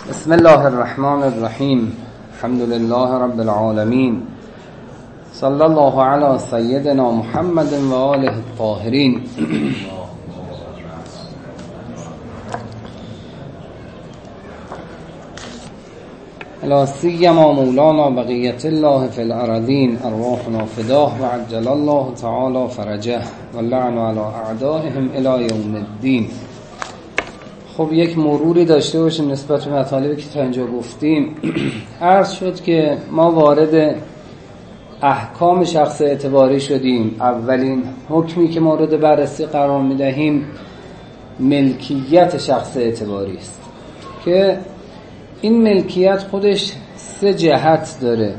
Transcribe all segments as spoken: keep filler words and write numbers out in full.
بسم الله الرحمن الرحیم. الحمد لله رب العالمین. صلی الله علی سیدنا محمد و آله الطاهرین. لا سیما مولانا بقیت الله فی الارضین، ارواحنا فداه و عجل الله تعالی فرجه و لعن علی اعدائهم الی یوم الدین. خب یک مروری داشته باشیم نسبت به مطالبی که تا اینجا گفتیم. عرض شد که ما وارد احکام شخص اعتباری شدیم. اولین حکمی که مورد بررسی قرار میدهیم ملکیت شخص اعتباری است که این ملکیت خودش سه جهت داره.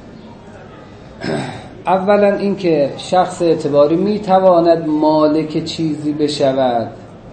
اولا این که شخص اعتباری میتواند مالک چیزی بشود.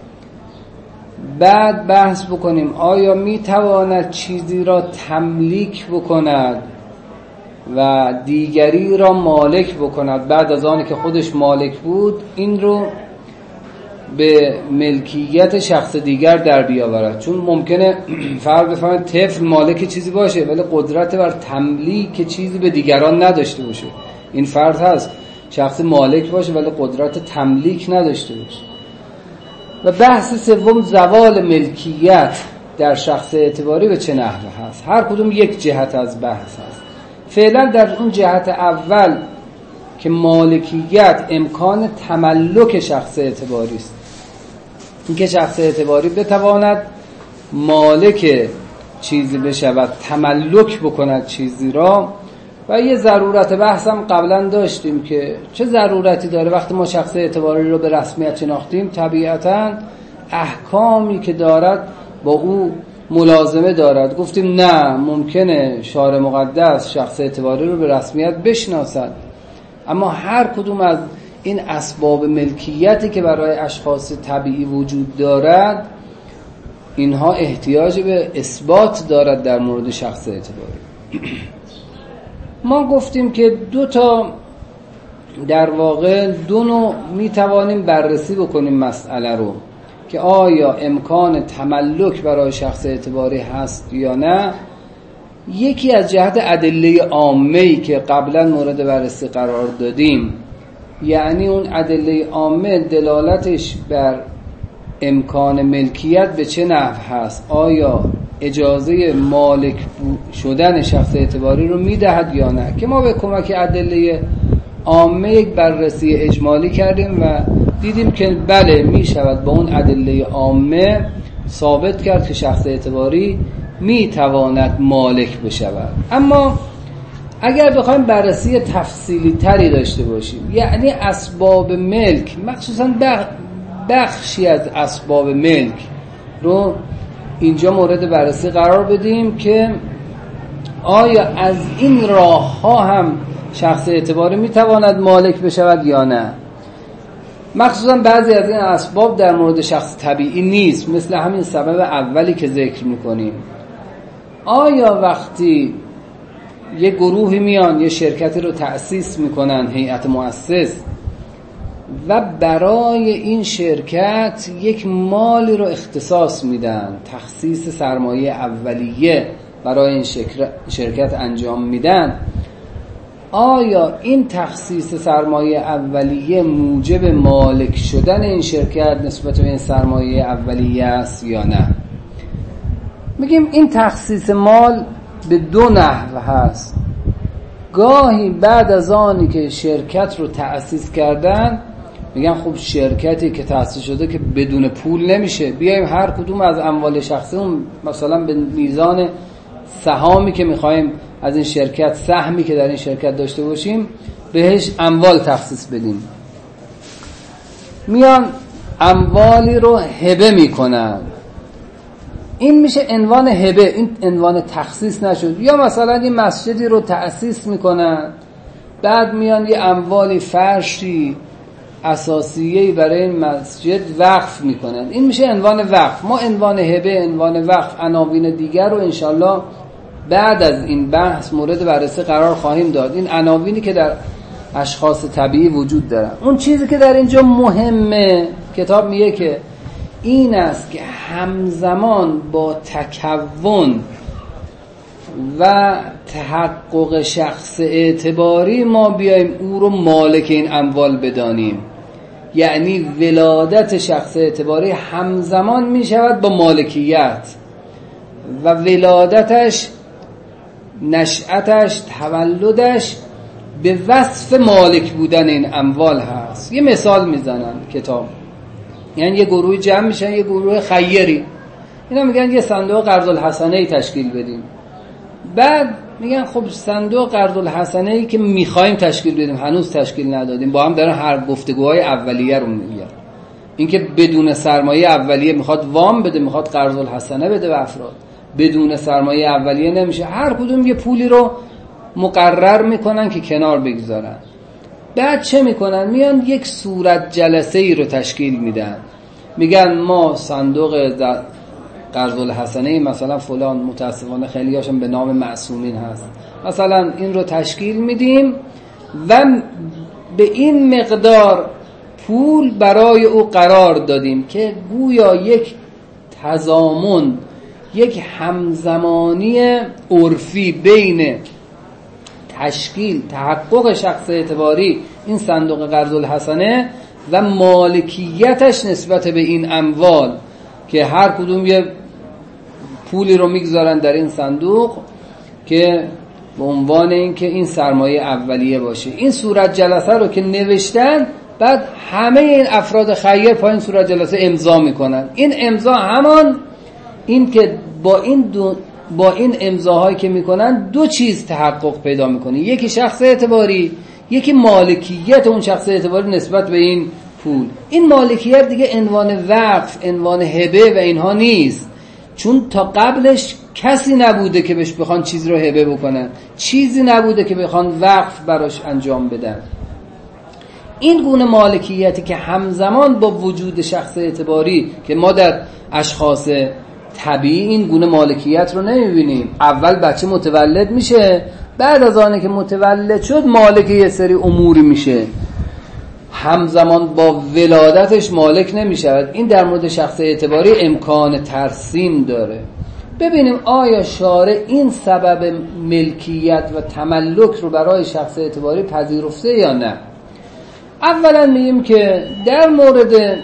بعد بحث بکنیم آیا میتواند چیزی را تملیک بکند و دیگری را مالک بکند بعد از آنی که خودش مالک بود این رو به ملکیت شخص دیگر در بیاورد. چون ممکنه فرض بفرمایید طفل مالک چیزی باشه ولی قدرت بر تملیک چیزی به دیگران نداشته باشه. این فرض هست شخص مالک باشه ولی قدرت تملیک نداشته باشه. و بحث سوم زوال ملکیت در شخص اعتباری به چه نحوه هست. هر کدوم یک جهت از بحث هست. فعلا در اون جهت اول که مالکیت امکان تملک شخص اعتباری است، این که شخص اعتباری بتواند مالک چیزی بشود، تملک بکند چیزی را. و یه ضرورت بحث هم قبلا داشتیم که چه ضرورتی داره وقتی ما شخص اعتباری رو به رسمیت شناختیم، طبیعتاً احکامی که دارد با او ملازمه دارد. گفتیم نه، ممکنه شارع مقدس شخص اعتباری رو به رسمیت بشناسد، اما هر کدوم از این اسباب ملکیتی که برای اشخاص طبیعی وجود دارد اینها احتیاج به اثبات دارد در مورد شخص اعتباری. ما گفتیم که دو تا در واقع دو نوع میتوانیم بررسی بکنیم مسئله رو که آیا امکان تملک برای شخص اعتباری هست یا نه. یکی از جهت ادله عامه‌ای که قبلا مورد بررسی قرار دادیم، یعنی اون ادله عامه دلالتش بر امکان ملکیت به چه نحو هست. آیا اجازه مالک شدن شخص اعتباری رو میدهد یا نه، که ما به کمک ادله عامه یک بررسی اجمالی کردیم و دیدیم که بله میشود با اون ادله عامه ثابت کرد که شخص اعتباری میتواند مالک بشود. اما اگر بخوایم بررسی تفصیلی تری داشته باشیم، یعنی اسباب ملک، مخصوصا بخشی از اسباب ملک رو اینجا مورد بررسی قرار بدیم که آیا از این راه ها هم شخص اعتباری میتواند مالک بشود یا نه. مخصوصا بعضی از این اسباب در مورد شخص طبیعی نیست، مثل همین سبب اولی که ذکر میکنیم. آیا وقتی یه گروهی میان یه شرکتی رو تأسیس میکنن، هیئت مؤسس، و برای این شرکت یک مالی رو اختصاص میدن، تخصیص سرمایه اولیه برای این شرکت انجام میدن، آیا این تخصیص سرمایه اولیه موجب مالک شدن این شرکت نسبت به این سرمایه اولیه است یا نه؟ میگیم این تخصیص مال به دو نحو هست. گاهی بعد از آنی که شرکت رو تأسیس کردن میگن خب شرکتی که تأسیس شده که بدون پول نمیشه، بیایم هر کدوم از اموال شخصیمون مثلا به میزان سهامی که میخوایم از این شرکت، سهمی که در این شرکت داشته باشیم، بهش اموال تخصیص بدیم. میان اموالی رو هبه میکنن. این میشه عنوان هبه، این عنوان تخصیص نشد. یا مثلا یه مسجدی رو تأسیس میکنن، بعد میان یه اموالی، فرشی، اساسیه‌ای برای این مسجد وقف میکنن. این میشه عنوان وقف. ما عنوان هبه، عنوان وقف، عناوین دیگر رو انشالله بعد از این بحث مورد بررسی قرار خواهیم داد. این عناوینی که در اشخاص طبیعی وجود دارن. اون چیزی که در اینجا مهمه، کتاب میگه که این است که همزمان با تکون و تحقق شخص اعتباری ما بیایم او رو مالک این اموال بدانیم. یعنی ولادت شخص اعتباری همزمان می شود با مالکیت و ولادتش، نشأتش، تولدش به وصف مالک بودن این اموال هست. یه مثال میزنن کتاب، یعنی یه گروه جمع میشن، یه گروه خیری، اینا میگن یه صندوق قرض الحسنه تشکیل بدیم. بعد میگن خب صندوق قرض الحسنه ای که میخوایم تشکیل بدیم هنوز تشکیل ندادیم. با هم دارن هر گفتگوهای اولیه رو میگن، اینکه بدون سرمایه اولیه میخواد وام بده، میخواد قرض الحسنه بده به افراد، بدون سرمایه اولیه نمیشه. هر کدوم یه پولی رو مقرر میکنن که کنار بگذارن. بعد چه میکنن؟ میان یک صورت جلسه ای رو تشکیل میدن، میگن ما صندوق قرض الحسنه مثلا فلان، متاسفانه خیلی هاشون به نام معصومین هست، مثلا این رو تشکیل میدیم و به این مقدار پول برای او قرار دادیم که گویا یک تضامن، یک همزمانی عرفی بین تشکیل، تحقق شخص اعتباری این صندوق قرض الحسنه و مالکیتش نسبت به این اموال که هر کدوم یه پولی رو میگذارن در این صندوق که به عنوان این که این سرمایه اولیه باشه. این صورت جلسه رو که نوشتن، بعد همه این افراد خیر پایین صورت جلسه امضا میکنن. این امضا همان این که با این دو با این امضاهایی که میکنن دو چیز تحقق پیدا میکنه، یکی شخص اعتباری، یکی مالکیت اون شخص اعتباری نسبت به این پول. این مالکیت دیگه عنوان وقف، عنوان هبه و اینها نیست، چون تا قبلش کسی نبوده که بهش بخوان چیزی رو هبه بکنن، چیزی نبوده که بخوان وقف براش انجام بدن. این گونه مالکیتی که همزمان با وجود شخص اعتباری که ما در اشخاص طبیعی این گونه مالکیت رو نمیبینیم. اول بچه متولد میشه، بعد از آنه که متولد شد مالک یه سری اموری میشه، همزمان با ولادتش مالک نمیشود. این در مورد شخص اعتباری امکان ترسیم داره. ببینیم آیا شارع این سبب ملکیت و تملک رو برای شخص اعتباری پذیرفته یا نه؟ اولا میگیم که در مورد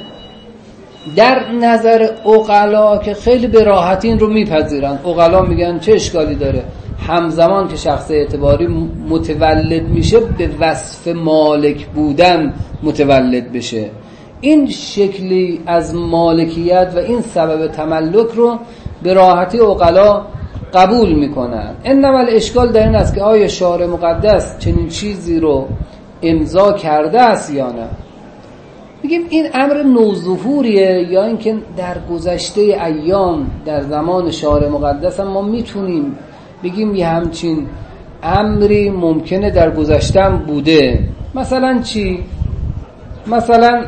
در نظر عقلا که خیلی به راحتی این رو میپذیرن، عقلا میگن چه اشکالی داره همزمان که شخص اعتباری متولد میشه به وصف مالک بودن متولد بشه. این شکلی از مالکیت و این سبب تملک رو به راحتی عقلا قبول میکنن. انما الاشکال در این است که آیا شارع مقدس چنین چیزی رو امضا کرده است یا نه؟ میگیم این امر نوظهوریه، یا اینکه در گذشته ایام در زمان شارع مقدس هم ما میتونیم بگیم یه همچین امری ممکنه در گذشته بوده. مثلا چی؟ مثلا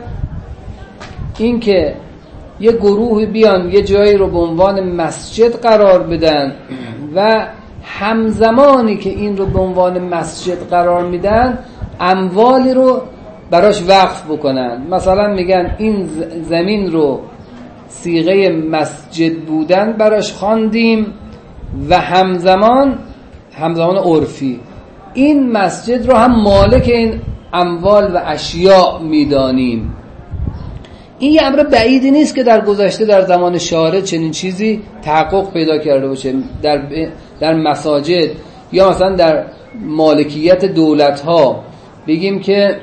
اینکه یه گروه بیان یه جایی رو به عنوان مسجد قرار بدن و همزمانی که این رو به عنوان مسجد قرار میدن اموالی رو براش وقف بکنن. مثلا میگن این زمین رو صیغه مسجد بودن براش خواندیم و همزمان همزمان عرفی این مسجد رو هم مالک این اموال و اشیاء میدانیم. این یه امر بعیدی نیست که در گذشته در زمان شارع چنین چیزی تحقق پیدا کرده باشه در در مساجد یا مثلا در مالکیت دولت ها. بگیم که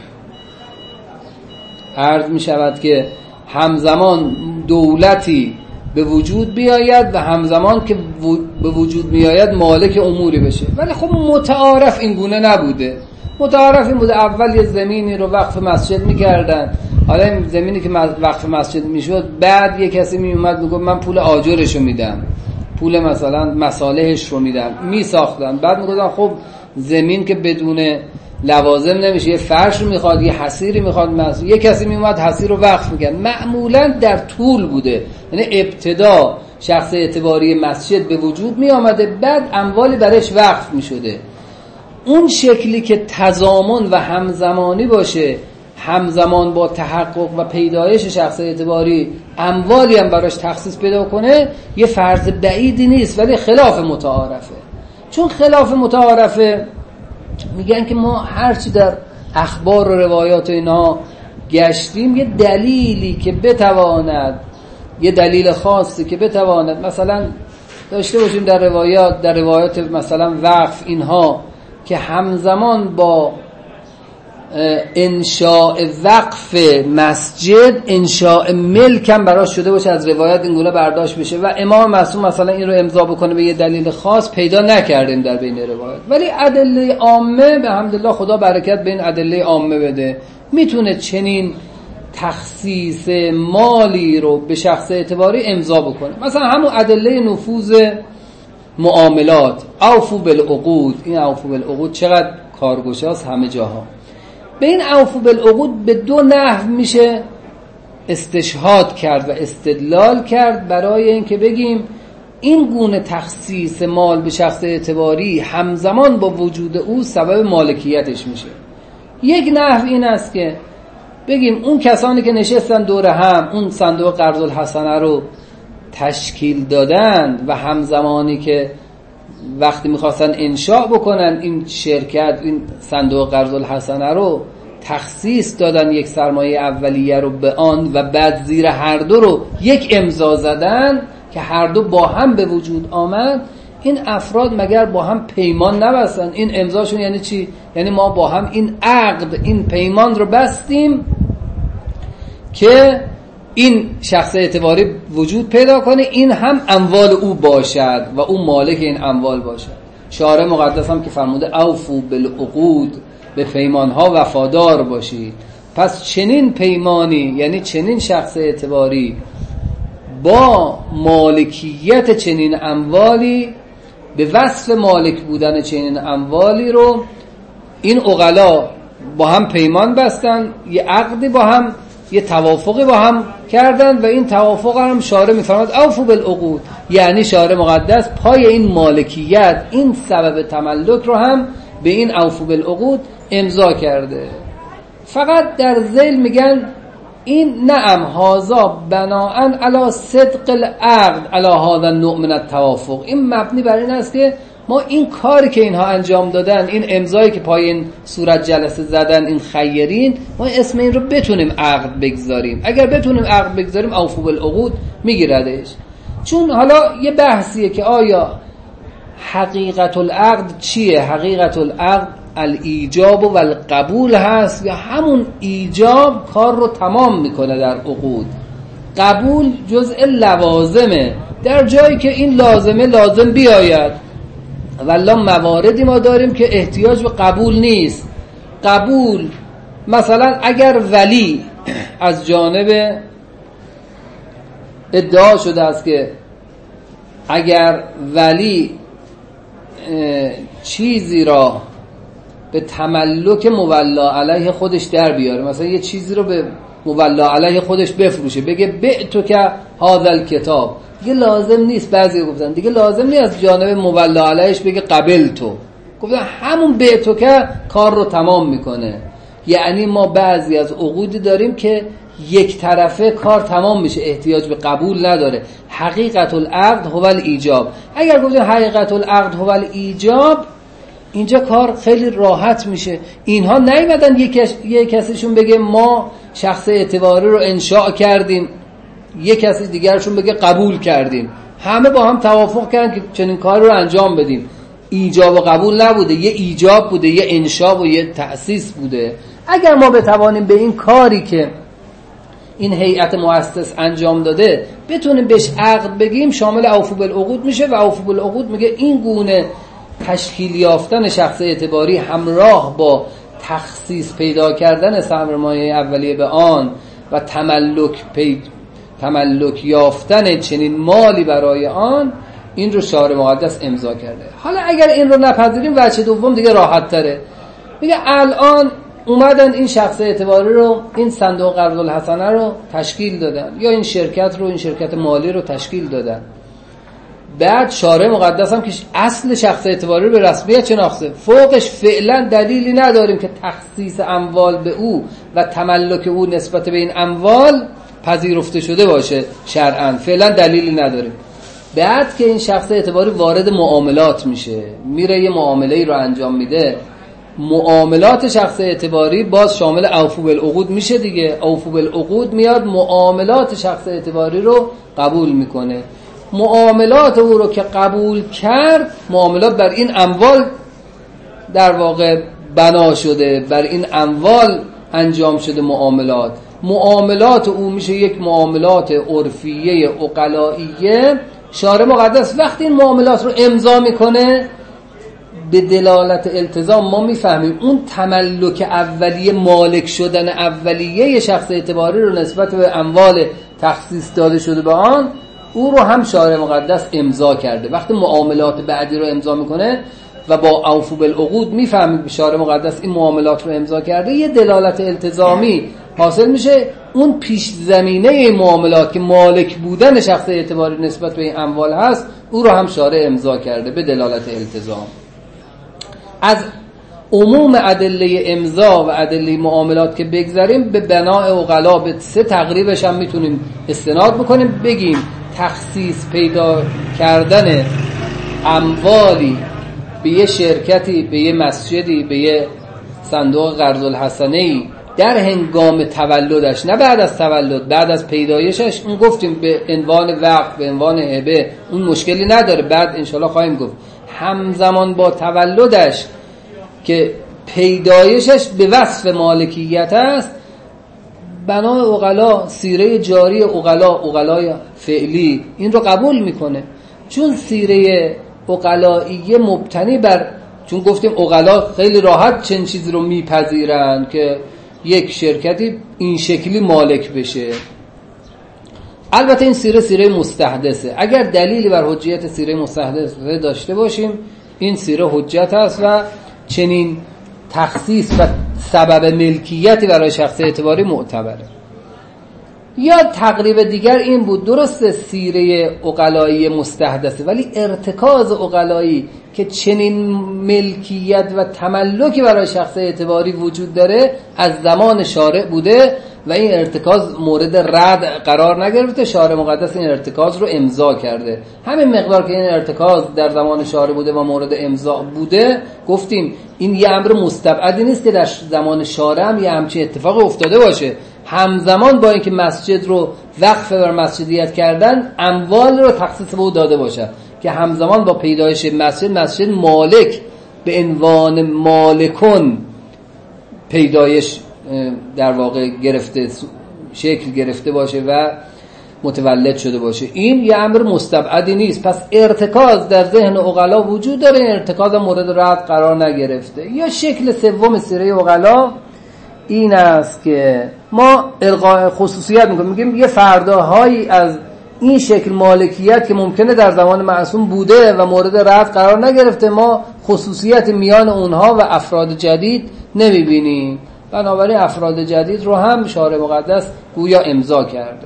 عرض می شود که همزمان دولتی به وجود بیاید و همزمان که به وجود بیاید مالک اموری بشه، ولی خب متعارف این گونه نبوده. متعارف این بوده اول یه زمینی رو وقف مسجد می‌کردن، حالا این زمینی که وقف مسجد میشد بعد یه کسی میومد میگفت من پول آجرشو میدم، پول مثلا مصالحش رو میدم، میساختن. بعد میگفتن خب زمین که بدون لوازم نمیشه، یه فرش رو میخواد، یه حصیری میخواد، مثلا یه کسی میومد حصیر رو وقف میکرد. معمولا در طول بوده، یعنی ابتدا شخص اعتباری مسجد به وجود میامده بعد اموالی برش وقف میشده. اون شکلی که تضامن و همزمانی باشه، همزمان با تحقق و پیدایش شخص اعتباری اموالی هم براش تخصیص پیدا کنه یه فرض بعیدی نیست، ولی خلاف متعارفه. چون خلاف متعارفه میگن که ما هرچی در اخبار و روایات اینا گشتیم یه دلیلی که بتواند، یه دلیل خاصی که بتواند مثلا داشته باشیم در روایات در روایات مثلا وقف اینها که همزمان با انشاء وقف مسجد انشاء ملک هم براش شده باشه، از روایت این گونه برداشت بشه و امام معصوم مثلا این رو امضا بکنه به یه دلیل خاص پیدا نکردیم در بین روایات. ولی ادله عامه به حمدالله خدا برکت به این ادله عامه بده، میتونه چنین تخصیص مالی رو به شخص اعتباری امضا بکنه. مثلا همون ادله نفوذ معاملات، اوفو بالعقود، این اوفو بالعقود چقدر کارگشاست همه جاها. به این اوفو بالعقود به دو نحو میشه استشهاد کرد و استدلال کرد برای اینکه بگیم این گونه تخصیص مال به شخص اعتباری همزمان با وجود او سبب مالکیتش میشه. یک نحو این است که بگیم اون کسانی که نشستن دور هم اون صندوق قرض الحسنه رو تشکیل دادن و همزمانی که وقتی میخواستن انشاء بکنن این شرکت این صندوق قرض الحسنه رو تخصیص دادن یک سرمایه اولیه رو به آن و بعد زیر هر دو رو یک امضا زدن که هر دو با هم به وجود آمد. این افراد مگر با هم پیمان نبستن؟ این امضاشون یعنی چی؟ یعنی ما با هم این عقد این پیمان رو بستیم که این شخص اعتباری وجود پیدا کنه، این هم اموال او باشد و او مالک این اموال باشد. شارع مقدس هم که فرموده اوفو بالعقود، به پیمانها وفادار باشید. پس چنین پیمانی یعنی چنین شخص اعتباری با مالکیت چنین اموالی به وصف مالک بودن چنین اموالی رو این عقلا با هم پیمان بستن، یه عقدی با هم، یه توافقی با هم کردن و این توافق هم شارع میفرماد اوفو بالعقود، یعنی شارع مقدس پای این مالکیت این سبب تملک رو هم به این اوفو بالعقود امضا کرده. فقط در ذیل میگن این نعم هازا بناءن علی صدق العقد علی هذا النوع من التوافق، این مبنی بر این است که ما این کاری که اینها انجام دادن، این امضایی که پای این صورت جلسه زدن این خیرین، ما اسم این رو بتونیم عقد بگذاریم. اگر بتونیم عقد بگذاریم اوفو بالعقود میگیردش. چون حالا یه بحثیه که آیا حقیقت العقد چیه؟ حقیقت العقد الایجاب و القبول هست یا همون ایجاب کار رو تمام میکنه در عقود، قبول جزء لوازمه، در جایی که این لازمه لازم بیاید. والله مواردی ما داریم که احتیاج به قبول نیست. قبول مثلا اگر ولی از جانب ادعا شده است که اگر ولی چیزی را به تملک مولا علیه خودش در بیاره، مثلا یه چیزی رو به مولا علیه خودش بفروشه، بگه بعتو که هذا الکتاب، دیگه لازم نیست، بعضی گفتن دیگه لازم نیست از جانب مولا علیهش بگه قبل تو، گفتن همون بعتو که کار رو تمام میکنه. یعنی ما بعضی از عقودی داریم که یک طرفه کار تمام میشه، احتیاج به قبول نداره. حقیقت العقد هو الایجاب. اگر گفتیم حقیقت العقد هو الایجاب، اینجا کار خیلی راحت میشه. اینها نیومدن یک کسیشون بگه ما شخص اعتباری رو انشاء کردیم، یک کسی دیگرشون بگه قبول کردیم، همه با هم توافق کردن که چنین کاری رو انجام بدیم. ایجاب و قبول نبوده، یه ایجاب بوده، یه انشاء و یه تأسیس بوده. اگر ما بتوانیم به این کاری که این هیئت مؤسس انجام داده بتونیم بهش عقد بگیم، شامل اوفو بالعقود میشه و اوفو بالعقود میگه این گونه تشکیل یافتن شخص اعتباری همراه با تخصیص پیدا کردن سرمایه اولیه به آن و تملک پی تملک یافتن چنین مالی برای آن، این رو شارع مقدس امضا کرده. حالا اگر این رو نپذیریم وجه دوم دیگه راحت تره، میگه الان اومدن این شخص اعتباری رو، این صندوق قرض الحسنه رو تشکیل دادن، یا این شرکت رو، این شرکت مالی رو تشکیل دادن. بعد شارع مقدس هم که اصل شخص اعتباری رو به رسمیت شناخته، فوقش فعلا دلیلی نداریم که تخصیص اموال به او و تملک او نسبت به این اموال پذیرفته شده باشه شرعاً، فعلا دلیلی نداریم. بعد که این شخص اعتباری وارد معاملات میشه، میره یه معامله‌ای رو انجام میده، معاملات شخص اعتباری باز شامل اوفو بالعقود میشه دیگه. اوفو بالعقود میاد معاملات شخص اعتباری رو قبول میکنه. معاملات او رو که قبول کرد، معاملات بر این اموال در واقع بنا شده، بر این اموال انجام شده معاملات. معاملات او میشه یک معاملات عرفیه عقلائیه. شارع مقدس وقتی این معاملات رو امضا میکنه، به دلالت التزام ما میفهمیم اون تملک اولیه، مالک شدن اولیه شخص اعتباری رو نسبت به اموال تخصیص داده شده به آن، او رو هم شارع مقدس امضا کرده. وقتی معاملات بعدی رو امضا میکنه و با اوفو بالعقود میفهمیم شارع مقدس این معاملات رو امضا کرده، یه دلالت التزامی حاصل میشه. اون پیش زمینه معاملات که مالک بودن شخص اعتباری نسبت به این اموال هست، او رو هم شارع امضا کرده به دلالت التزام. از عموم ادله امضا و ادله معاملات که بگذاریم، به بناء عقلا به سه تقریبش هم میتونیم استناد بکنیم، بگیم تخصیص پیدا کردن اموالی به یه شرکتی، به یه مسجدی، به یه صندوق قرض الحسنه‌ای در هنگام تولدش، نه بعد از تولد، بعد از پیدایشش، اون گفتیم به عنوان وقف، به عنوان هبه، اون مشکلی نداره، بعد انشالله خواهیم گفت. همزمان با تولدش که پیدایشش به وصف مالکیت است، بنای عقلا، سیره جاری عقلا، عقلای فعلی این رو قبول میکنه، چون سیره عقلاییه مبتنی بر، چون گفتیم عقلا خیلی راحت چنین چیزی رو میپذیرن که یک شرکتی این شکلی مالک بشه. البته این سیره سیره مستحدثه. اگر دلیلی بر حجیت سیره مستحدثه داشته باشیم، این سیره حجت است و چنین تخصیص و سبب ملکیتی برای شخص اعتباری معتبره. یا تقریب دیگر این بود، درسته سیره عقلایی مستحدثه، ولی ارتکاز عقلایی که چنین ملکیت و تملکی برای شخص اعتباری وجود داره از زمان شارع بوده و این ارتکاز مورد رد قرار نگرفته. شارع مقدس این ارتکاز رو امضا کرده. همین مقدار که این ارتکاز در زمان شارع بوده و مورد امضا بوده، گفتیم این یه امر مستبعدی نیست که در زمان شارع هم یه همچین اتفاق افتاده باشه. همزمان با اینکه مسجد رو وقف بر مسجدیت کردن، اموال رو تخصیص به او داده باشد، که همزمان با پیدایش مسجد، مسجد مالک به عنوان مالکون پیدایش در واقع گرفته، شکل گرفته باشه و متولد شده باشه. این یه امر مستبعدی نیست. پس ارتکاز در ذهن عقلا وجود داره، این ارتکاز مورد رد قرار نگرفته. یا شکل سوم سیره عقلا این است که ما القاء خصوصیت میکنیم، میگیم یه فرداهایی از این شکل مالکیت که ممکنه در زمان معصوم بوده و مورد رد قرار نگرفته، ما خصوصیت میان اونها و افراد جدید نمیبینیم. بنابراین افراد جدید رو هم شارع مقدس گویا امضا کرده.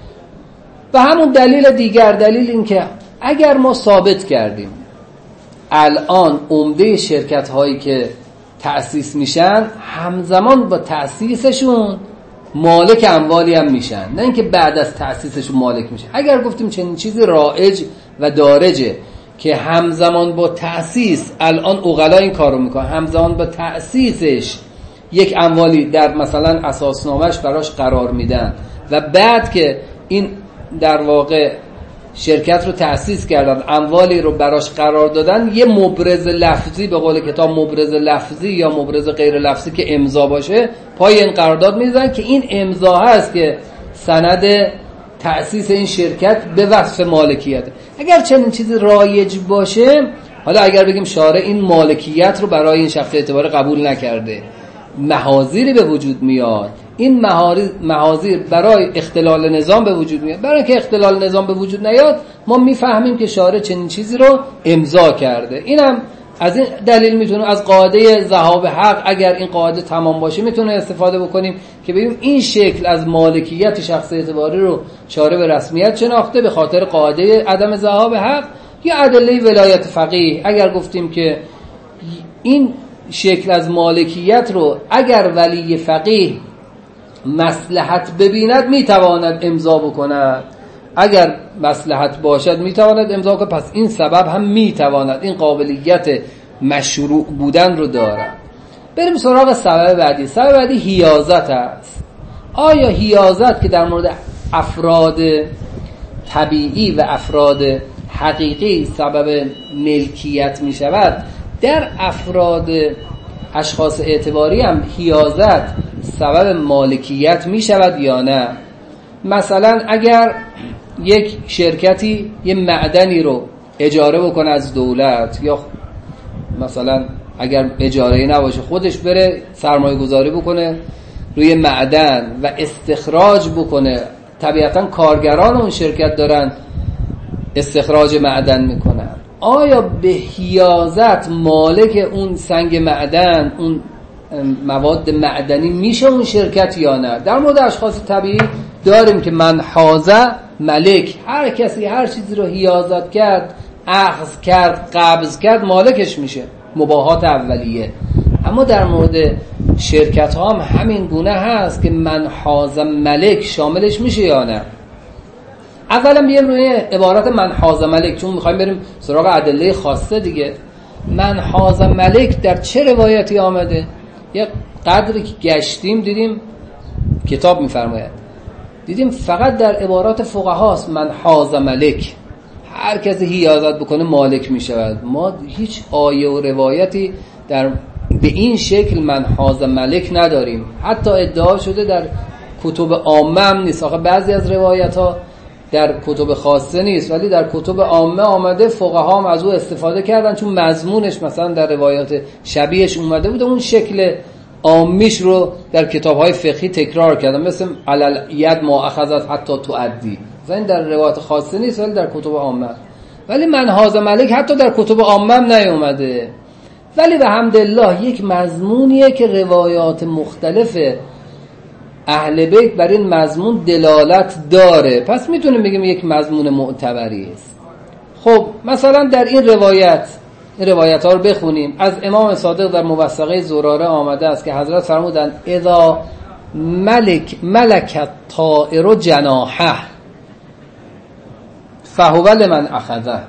و همون دلیل دیگر، دلیل این که اگر ما ثابت کردیم الان عمده شرکت هایی که تأسیس میشن همزمان با تأسیسشون مالک اموالی هم میشن، نه اینکه بعد از تأسیسشون مالک میشن. اگر گفتیم چنین چیزی رایج و دارجه که همزمان با تأسیس، الان عقلا این کارو میکنن، همزمان با تأسیسش یک اموالی در مثلا اساسنامه‌اش براش قرار میدن و بعد که این در واقع شرکت رو تأسیس کردن، اموالی رو براش قرار دادن، یه مبرز لفظی، به قول کتاب مبرز لفظی یا مبرز غیر لفظی که امضا باشه، پای این قرارداد میزنن که این امضا هست که سند تأسیس این شرکت به وصف مالکیت. اگر چنین چیزی رایج باشه، حالا اگر بگیم شارع این مالکیت رو برای این شخص اعتباری قبول نکرده، محاذیری به وجود میاد. این محاذیر برای اختلال نظام به وجود میاد. برای اینکه اختلال نظام به وجود نیاد، ما میفهمیم که شارع چنین چیزی رو امضا کرده. اینم از این دلیل میتونیم از قاعده ذهاب حق، اگر این قاعده تمام باشه، میتونه استفاده بکنیم که بگیم این شکل از مالکیت شخص اعتباری رو شارع به رسمیت شناخته به خاطر قاعده عدم ذهاب حق یا ادله ولایت فقیه، اگر گفتیم که این شکل از مالکیت رو اگر ولی فقیه مصلحت ببیند میتواند امضا بکند، اگر مصلحت باشد میتواند امضا کند، پس این سبب هم میتواند، این قابلیت مشروع بودن رو دارد. بریم سراغ سبب بعدی. سبب بعدی حیازت است. آیا حیازت که در مورد افراد طبیعی و افراد حقیقی سبب ملکیت می شود، در افراد اشخاص اعتباری هم حیازت سبب مالکیت می شود یا نه؟ مثلا اگر یک شرکتی یه معدنی رو اجاره بکنه از دولت، یا مثلا اگر اجاره نباشه خودش بره سرمایه گذاری بکنه روی معدن و استخراج بکنه، طبیعتا کارگران اون شرکت دارن استخراج معدن میکنن، آیا به حیازت مالک اون سنگ معدن، اون مواد معدنی میشه اون شرکت یا نه؟ در مورد اشخاص طبیعی داریم که من حازه ملک، هر کسی هر چیزی رو حیازت کرد، اخذ کرد، قبض کرد، مالکش میشه، مباحات اولیه. اما در مورد شرکت ها هم همین گونه هست که من حازه ملک شاملش میشه یا نه؟ اولا بیایم روی عبارت من حازه ملک، چون میخوایم بریم سراغ ادله خاصه دیگه. من حازه ملک در چه روایتی آمده؟ یک قدری که گشتیم دیدیم کتاب میفرماید، دیدیم فقط در عبارات فقهاست من حازه ملک، هر کسی حیازت بکنه مالک میشود. ما هیچ آیه و روایتی در به این شکل من حازه ملک نداریم. حتی ادعا شده در کتب عامه هم نیست. آخه بعضی از روایت ها در کتب خاصه نیست ولی در کتب عامه آمده، فقها هم از او استفاده کردن چون مضمونش مثلا در روایات شبیهش اومده بود، اون شکل عامیش رو در کتاب‌های فقهی تکرار کردن، مثل علل ید ما اخذت حتی تؤدی. مثلا این در روایات خاصه نیست ولی در کتب عامه. ولی من حازه ملک حتی در کتب عامه هم نیومده، ولی به حمدالله یک مضمونیه که روایات مختلف اهل بیت بر این مضمون دلالت داره، پس میتونیم بگیم یک مضمون معتبری است. خب مثلا در این روایت، این روایت ها رو بخونیم. از امام صادق در موثقه زراره آمده است که حضرت فرمودند اذا ملک ملکت طائر جناحه فهو لمن اخذه.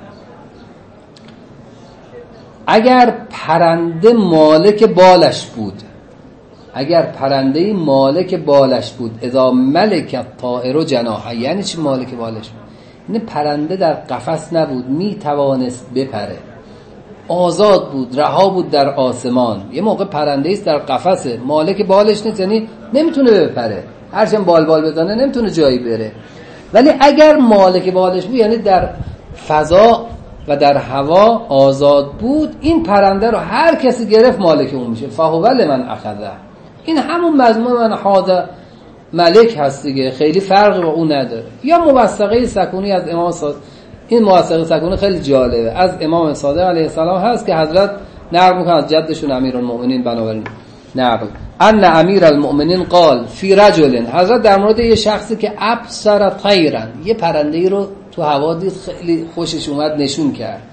اگر پرنده مالک بالش بود، اگر پرنده مالک بالش بود، اذا ملکت طائر جناحه، یعنی چی مالک بالش بود؟ این پرنده در قفس نبود، می توانست بپره، آزاد بود، رها بود در آسمان. یه موقع پرنده است در قفسه، مالک بالش نیست، یعنی نمیتونه بپره، هرچند بال بال بزنه نمیتونه جایی بره. ولی اگر مالک بالش بود، یعنی در فضا و در هوا آزاد بود، این پرنده رو هر کسی گرفت مالک اون میشه. فهو لمن اخذه. این همون مضمون من حازه ملک هست دیگه، خیلی فرقی با اون نداره. یا موثقه سکونی از امام صادق، این موثقه سکونی خیلی جالبه، از امام صادق علیه السلام هست که حضرت نقل میکنه از جدشون امیرالمؤمنین، بنابراین نقل ان امیرالمؤمنین قال فی رجل، حضرت در مورد یه شخصی که ابصر طیرا، یه پرنده‌ای رو تو هوا دید خیلی خوشش اومد نشون کرد،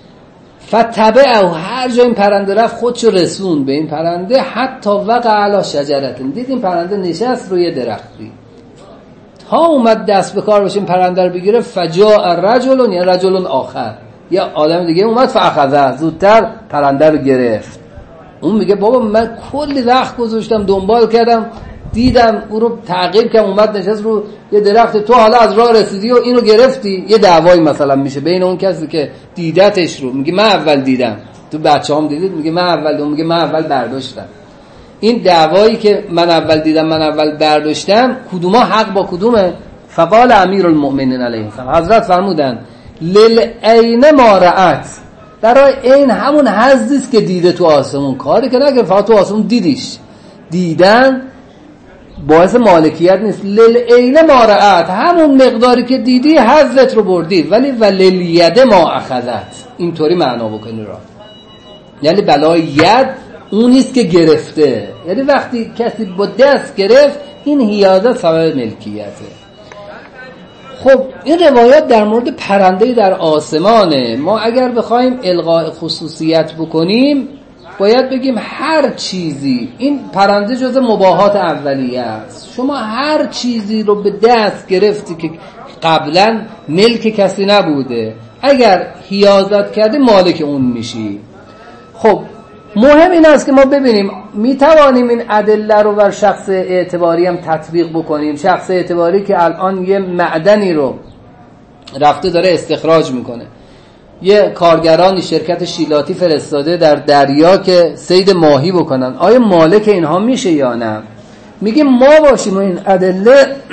فتبعه، هر جا این پرنده رفت خودشو رسون به این پرنده، حتی وقع علی شجرة، دید این پرنده نشست روی درختی، تا اومد دست به کار بشه این پرنده رو بگیره، فجاء رجل، یا رجل آخر، یا آدم دیگه اومد فاخذه، زودتر پرنده رو گرفت. اون میگه بابا من کلی وقت گذاشتم دنبال کردم، دیدم او رو تعقیب کردم، اومد نشست رو یه درخت، تو حالا از راه رسیدی و اینو گرفتی. یه دعوایی مثلا میشه بین اون کسی که دیدتش رو، میگه من اول دیدم، تو بچه‌هام دیدید، میگه من اول دیدم، میگه من اول برداشتم. این دعوایی که من اول دیدم من اول برداشتم، کدوما حق با کدومه؟ فقال امیرالمؤمنین علیه السلام، حضرت فرمودن للعین ما رأت، برای این همون حظی است که دیده تو آسمون، کاری که نگه فقط تو آسمون دیدیش، دیدن باعث مالکیت نیست. للعین ما رأت، همون مقداری که دیدی حظت رو بردی، ولی وللید ما اخذت، اینطوری معنا بکنی را، یعنی بلای ید اون نیست که گرفته، یعنی وقتی کسی با دست گرفت این حیازت سبب ملکیته. خب این روایات در مورد پرنده در آسمانه. ما اگر بخوایم الغاء خصوصیت بکنیم باید بگیم هر چیزی، این پرنده جزء مباحات اولیه است، شما هر چیزی رو به دست گرفتی که قبلا ملک کسی نبوده، اگر حیازت کردی مالک اون میشی. خب مهم این است که ما ببینیم میتوانیم این ادله رو بر شخص اعتباری هم تطبیق بکنیم. شخص اعتباری که الان یه معدنی رو رفته داره استخراج میکنه، یه کارگرانی شرکت شیلاتی فرستاده در دریا که صید ماهی بکنن، آیا مالک اینها میشه یا نه؟ میگیم ما باشیم و این ادله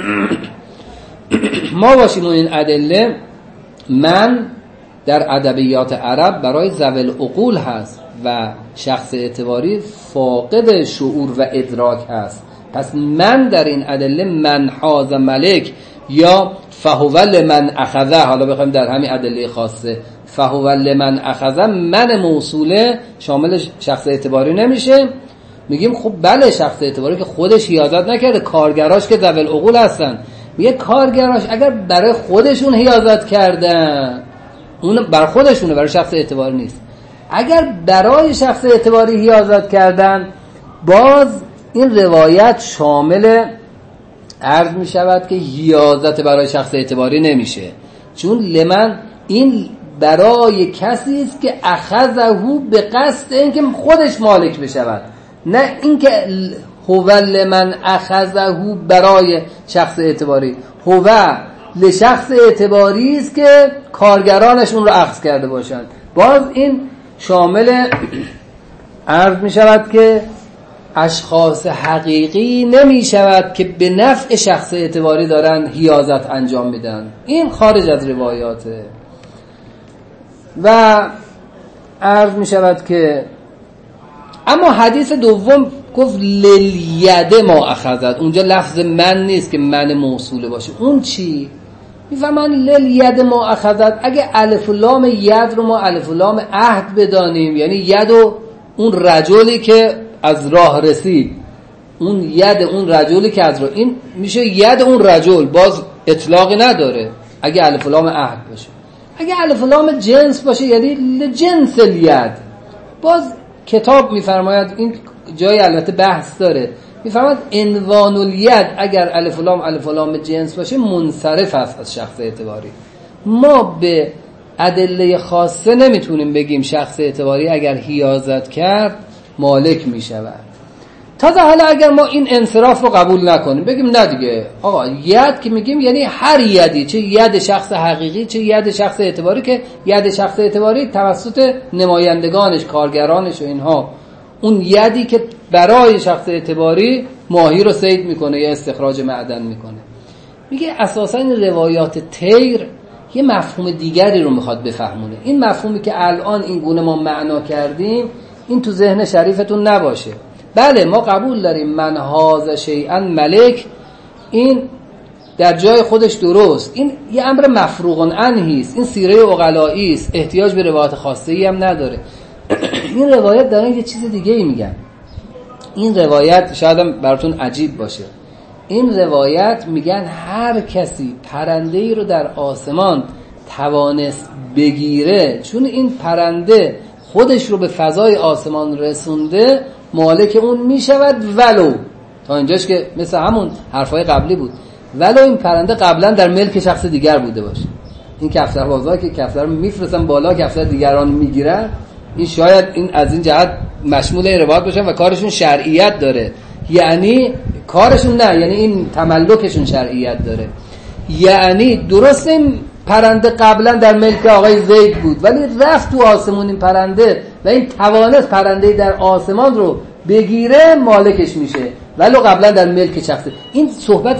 ما باشیم و این ادله من در ادبیات عرب برای ذوی العقول هست و شخص اعتباری فاقد شعور و ادراک هست. پس من در این ادله من حاز ملک یا فهو لمن اخذه، حالا بخوایم در همین ادله خاصه فهو لمن اخذه، من موصوله شامل شخص اعتباری نمیشه. میگیم خب بله شخص اعتباری که خودش حیازت نکرده، کارگراش که ذوی العقول هستن. میگه کارگراش اگر برای خودشون حیازت کردن اون بر خودشونه، برای شخص اعتباری نیست. اگر برای شخص اعتباری حیازت کردن باز این روایت شامل عرض می شود که حیازت برای شخص اعتباری نمیشه، چون لمن این برای کسی است که اخذه به قصد اینکه خودش مالک بشود، نه اینکه هو لمن اخذه برای شخص اعتباری. هو لشخص اعتباری است که کارگرانشون رو اخذ کرده باشند. باز این شامل عرض می شود که اشخاص حقیقی نمی شود که به نفع شخص اعتباری دارن حیازت انجام میدن، این خارج از روایاته. و عرض می شود که اما حدیث دوم گفت للیده ما اخذت، اونجا لفظ من نیست که من موصوله باشه. اون چی؟ میفهمن للیده ما اخذت، اگه الف و لام ید رو ما الف و لام عهد بدانیم، یعنی ید و اون رجلی که از راه رسید، اون ید اون رجلی که از راه، این میشه ید اون رجل، باز اطلاقی نداره اگه الف و لام عهد باشه. اگه الف و لام جنس باشه یعنی لجنس الید. باز کتاب میفرماید، این جای البته بحث داره، میفرماید عنوان الید اگر الف و لام الف و لام جنس باشه منصرف است از شخص اعتباری. ما به ادله خاصه نمیتونیم بگیم شخص اعتباری اگر حیازت کرد مالک میشود. تازه حالا اگر ما این انصراف رو قبول نکنیم، بگیم نه دیگه آقا ید که میگیم یعنی هر یدی، چه ید شخص حقیقی چه ید شخص اعتباری، که ید شخص اعتباری توسط نمایندگانش کارگرانش و اینها، اون یدی که برای شخص اعتباری ماهی رو صید میکنه یا استخراج معدن میکنه. میگه اساسا این روایات تیر یه مفهوم دیگری رو میخواد بفهمونه. این مفهومی که الان این گونه ما معنا کردیم این تو ذهن شریفتون نباشه. بله ما قبول داریم من هاذ شیئا ملک، این در جای خودش درست، این یه امر مفروغ عنه است، این سیره عقلایی است، احتیاج به روایت خاصه ای هم نداره. این روایت دارن یه چیز دیگه ای میگن. این روایت شاید هم براتون عجیب باشه، این روایت میگن هر کسی پرنده ای رو در آسمان توانست بگیره، چون این پرنده خودش رو به فضای آسمان رسونده، مالک اون میشود، ولو تا اینجاش که مثل همون حرفای قبلی بود، ولو این پرنده قبلا در ملک شخص دیگر بوده باشه. این کفتربازا که کفتر رو میفرستن بالا کفتر دیگران میگیرن، این شاید این از این جهت مشمول این روایت باشن و کارشون شرعیت داره، یعنی کارشون نه، یعنی این تملکشون شرعیت داره. یعنی درست این پرنده قبلا در ملک آقای زید بود ولی رفت تو آسمون این پرنده و این توانست پرنده در آسمان رو بگیره، مالکش میشه ولو قبلا در ملک شخصه. این صحبت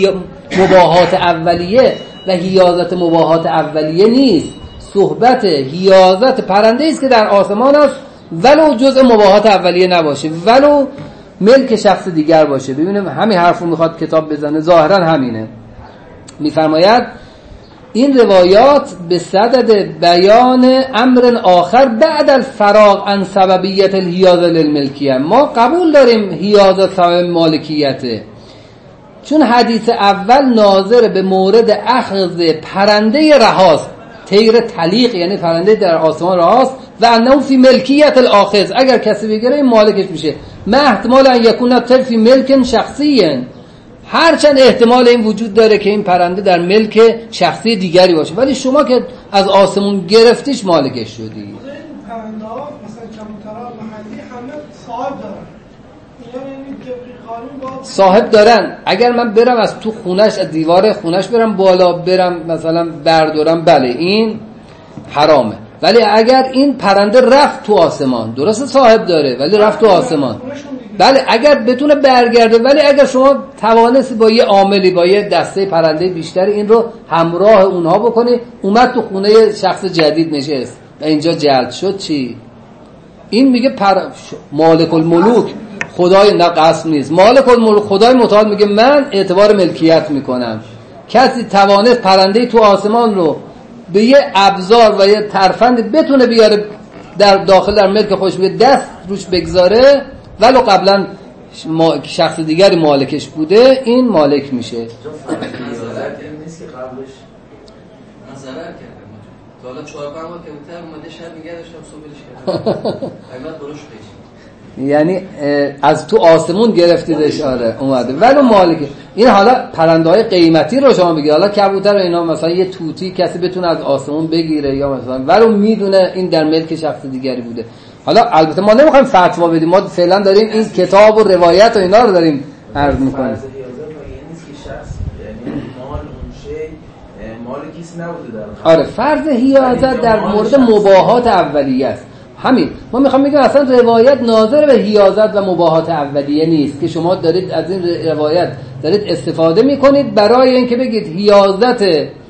مباحات اولیه و حیازت مباحات اولیه نیست، صحبت حیازت پرنده است که در آسمان است ولو جزء مباحات اولیه نباشه، ولو ملک شخص دیگر باشه. ببینیم همین حرفو میخواد کتاب بزنه، ظاهرا همینه. میفرماید این روایات به صدد بیان امر آخر بعد الفراغ عن سببیت الحیازه للملکیه. ما قبول داریم حیازه سبب مالکیته، چون حدیث اول ناظر به مورد اخذ پرنده رهاست، طیر طلیق یعنی پرنده در آسمان رهاست، و انه فی ملکیت الاخذ، اگر کسی بگیره این مالکش میشه. ما احتمال ان یکون الطیر فی ملک شخصی، هرچند احتمال این وجود داره که این پرنده در ملک شخصی دیگری باشه، ولی شما که از آسمون گرفتیش مالکش شدی. این پرنده ها مثلا کبوترها محلی همه صاحب دارن، یعنی قانون صاحب دارن. اگر من برم از تو خونش، از دیوار خونش برم بالا، برم مثلا بردارم، بله این حرامه. ولی اگر این پرنده رفت تو آسمان، درسته صاحب داره ولی رفت تو آسمان، بله اگر بتونه برگرده، ولی اگر شما توانستی با یه عاملی، با یه دسته پرنده بیشتری این رو همراه اونها بکنی، اومد تو خونه شخص جدید نشست و اینجا جلد شد، چی؟ این میگه پر... مالک الملوک خدای، نه قسم نیست، مالک الملوک خدای متعال میگه من اعتبار ملکیت میکنم. کسی توانست پرنده تو آسمان رو به یه ابزار و یه ترفند بتونه بیاره در داخل در ملک خودش، به دست روش بگذاره ولو قبلا شخص دیگری مالکش بوده، این مالک میشه. نظرت این نیست که قبلش نظرت کردم تا حالا چهار پنج ماه که بودتر اومده شب میگه داشتم صبحش کردم قیمت بروش پیش، یعنی از تو آسمون گرفتیدش، آره اومده ولو مالکه. این حالا پرنده های قیمتی رو شما میگی، حالا کبوتر و اینا مثلا یه توتی کسی بتونه از آسمون بگیره یا مثلا ولو میدونه این در ملک شخص دیگری بوده. حالا البته ما نمیخوایم فتوا بدیم، ما فعلا داریم این کتاب و روایت و اینا رو داریم عرض میکنیم. فرض حیازت مگه نیست که شخص یعنی مال اون شی مال کسی نبوده در آره فرض حیازت در مورد مباحات اولیه است. همین ما میخوام بگم اصلا روایت ناظر به حیازت و مباحات اولیه نیست که شما دارید از این روایت دارید استفاده میکنید برای اینکه بگید حیازت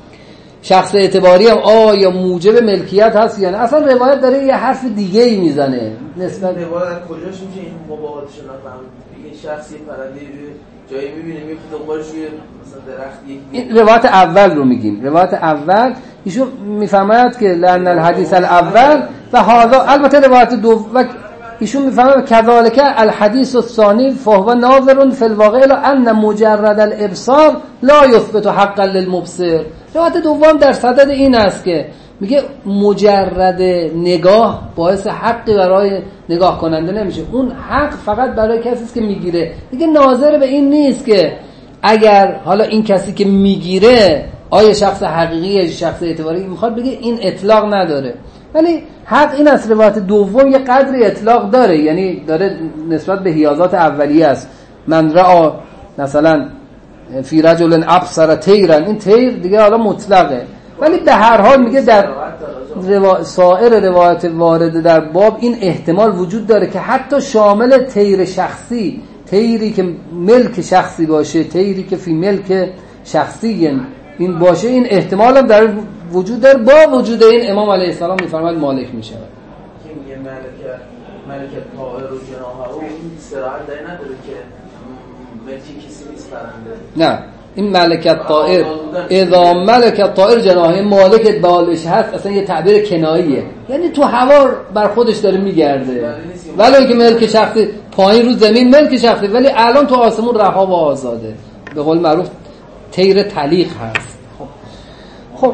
شخص اعتباری هم آیا موجب ملکیت هست یا نه. اصلا روایت داره یه حرف دیگه ای میزنه نسبت روایت کجاش میشه این مباحاتش نفهم. یه شخصی پرنده جایی میبینه میفته دنبالش روی مثلا درخت، این روایت اول رو میگیم. روایت اول ایشون میفهمد که لأن الحدیث الاول و هذا، البته روایت دوم ایشون میفهمه کذالک الحدیث الثانی فهو ناظر فی الواقع الی ان مجرد الابصار لا یثبت حقا للمبصر. روایت دوم در صدد این است که میگه مجرد نگاه باعث حقی برای نگاه کننده نمیشه، اون حق فقط برای کسی است که میگیره. میگه ناظر به این نیست که اگر حالا این کسی که میگیره آیا شخص حقیقی شخص اعتباری، میخواد بگه این اطلاق نداره، ولی حق این است روایت دوم یه قدری اطلاق داره، یعنی داره نسبت به حیازات اولیه است. من رأى مثلا فی رجل ابصر طیرا، این طیر دیگه حالا مطلقه، ولی به هر حال میگه در روا... سایر روایت وارده در باب این احتمال وجود داره که حتی شامل طیر شخصی، طیری که ملک شخصی باشه، طیری که فی ملک شخصی این باشه، این احتمال هم در وجود داره. با وجود این امام علیه السلام میفرماید مالک میشه. که میگه ملک ملک طائر و جناحه و این صراحت داره نداره که ملکی کسی نیست پرنده. نه این ملکت طائر، اذا ملکت طائر جناحه، مالکت بالش هست، اصلا یه تعبیر کناییه، یعنی تو هوا بر خودش داره میگرده، ولی اینکه ملک شخصی پایین رو زمین ملک شخصی، ولی الان تو آسمون رها و آزاده، به قول معروف طیر طلیق هست. خب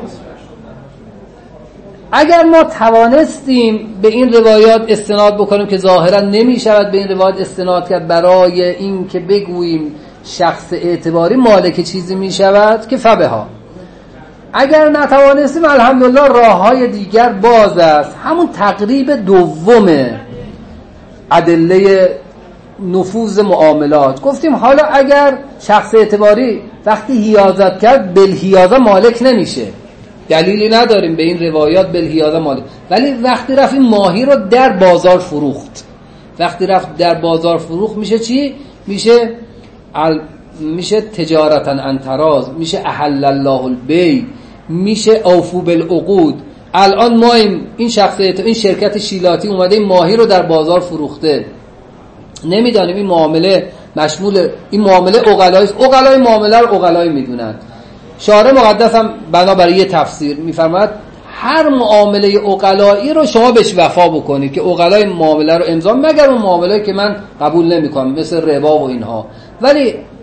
اگر ما توانستیم به این روایات استناد بکنیم که ظاهرا نمی شود به این روایات استناد کرد برای این که بگوییم شخص اعتباری مالک چیزی می شود که فبها. اگر نتوانستیم الحمدلله راه های دیگر باز است. همون تقریب دوم ادله نفوذ معاملات گفتیم. حالا اگر شخص اعتباری وقتی حیازت کرد بالحیازه مالک نمیشه، دلیلی نداریم به این روایات بالحیازه مالک، ولی وقتی رفت این ماهی رو در بازار فروخت، وقتی رفت در بازار فروخت میشه چی؟ میشه ال... میشه تجارتا انتراز، میشه احل الله البیع، میشه اوفو بالعقود. الان ما این شخص این شرکت شیلاتی اومده این ماهی رو در بازار فروخته، نمیدانیم این معامله مشمول این معامله عقلای عقلای معامله رو عقلای میدونن. شارع مقدس هم بنابرای یه تفسیر میفرماید هر معامله عقلایی رو شما بهش وفا بکنید که عقلای معامله رو امضا، مگر اون معامله که من قبول نمیکنم مثل ربا و اینها. ولی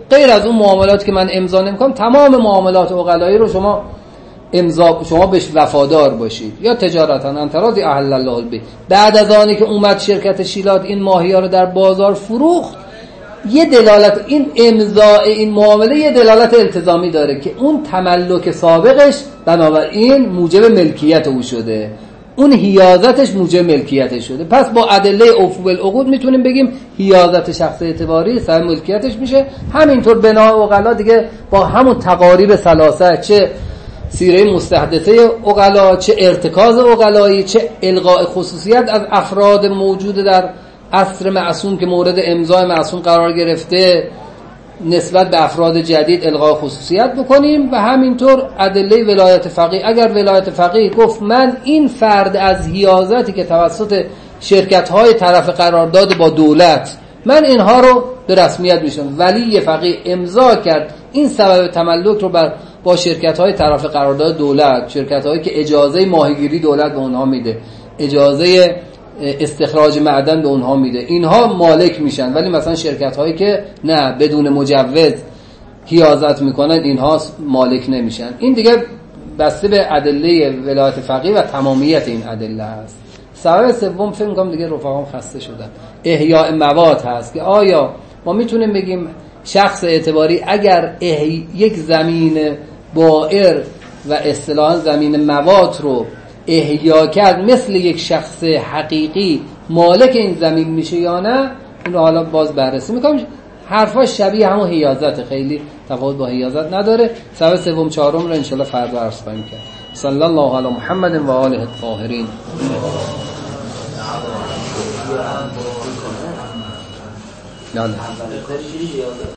غیر از اون معاملات که من امضا نمی‌کنم تمام معاملات عقلایی رو شما امضا شما بهش وفادار باشید. یا تجارتا انتراضی احل الله البیع. بعد از آنی که اومد شرکت شیلات این ماهی‌ها رو در بازار فروخت، یه دلالت این امضاء این معامله یه دلالت التزامی داره که اون تملک سابقش بنابراین موجب ملکیت او شده، اون حیازتش موجب ملکیتش شده. پس با ادله عفو بالعقود میتونیم بگیم حیازت شخص اعتباری صاحب ملکیتش میشه. همینطور بنا عقلا دیگه با همون تقاریب ثلاثه، چه سیره مستحدثه عقلا، چه ارتکاز عقلایی، چه الغاء خصوصیت از افراد موجود در عصر معصوم که مورد امضای معصوم قرار گرفته نسبت به افراد جدید الغاء خصوصیت بکنیم. و همینطور ادله ولایت فقیه، اگر ولایت فقیه گفت من این فرد از حیازتی که توسط شرکت‌های طرف قرارداد با دولت من اینها رو به رسمیت میشم، ولی فقیه امضا کرد این سبب تملک رو بر با شرکت‌های طرف قرارداد دولت، شرکت‌هایی که اجازه ماهیگیری دولت به اونها میده، اجازه استخراج معدن به اونها میده، اینها مالک میشن. ولی مثلا شرکت‌هایی که نه بدون مجوز حیازت میکنن اینها مالک نمیشن. این دیگه بسته به ادله ولایت فقیه و تمامیت این ادله است. سبب سوم فکر می‌کنم دیگه رفقام خسته شدن، احیاء مواد هست که آیا ما میتونیم بگیم شخص اعتباری اگر یک زمین بائر و اصطلاحاً زمین مواد رو احیا کرد مثل یک شخص حقیقی مالک این زمین میشه یا نه، این رو حالا باز بررسی میکنم. حرفاش شبیه همون حیازت، خیلی تفاوت با حیازت نداره. سبب سوم چهارم رو انشالله فردا عرض خواهیم کرد. صلی الله علی محمد و آله الطاهرین. یالا